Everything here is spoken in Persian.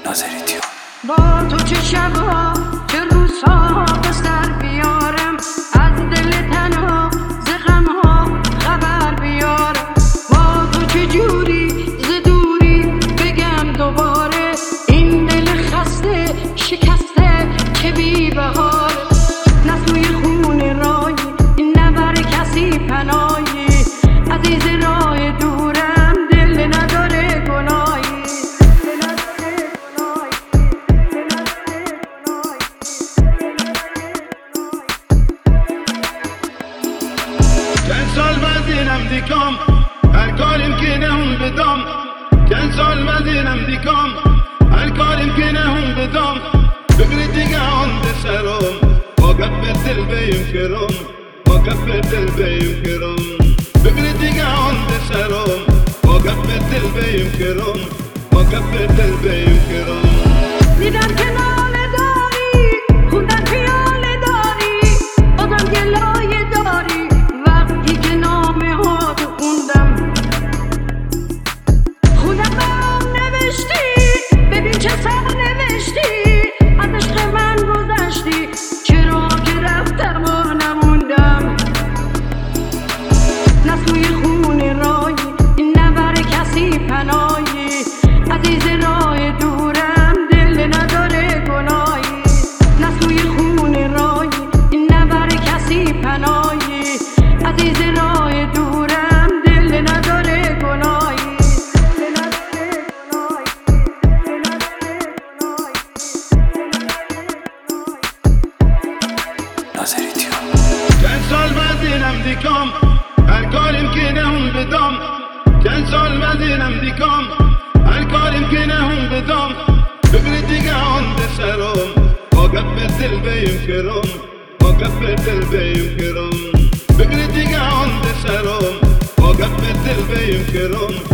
ناظریتیون. با تو چه شبا چه روزها به سر بیارم، از دل تنها ز غمها خبر بیارم. با تو چه جوری ز دوری بگم دوباره، این دل خسته شکسته که بی بهاره. نه سوی خون رایی نه بر کسی پناهی، عزیز راه دورم دل نداره گناهی. چند سال وزینم دیکام هر کاریم که نهون بدم، چند سال وزینم دیکام هر کاریم که نهون بدم. بگری دیگه آن به سرم با کف دل بیم کرم، با کف دل بیم کرم. بگری دیگه آن به سرم با کف دل بیم کرم، با کف دل بیم کرم. دیدم که ناله داری خوندم پیاله داری، بازم گلایه داری وقتی که نامه ها تو خوندم. خودم برام نوشتی ببین چه سر نوشتی، از عشق من گذشتی چرا که رفتم و نموندم. نه سوی خون رایی نه بر کسی پناهی، عزیز راه دورم دل نداره گناهی. نه سوی خون رایی نه بر کسی پناهی، عزیز راه دورم دل نداره گناهی. ناظریتیون. چند سال وزینم دیکام هر کاریم که نهون بدم، چند سال وزینم دیکام هر کاریم که نهون بدم. بگری دیگه آن به سرم با کف دل بیم کرم، با کف دل بیم کرم. بگری دیگه آن به سرم با کف دل بیم کرم،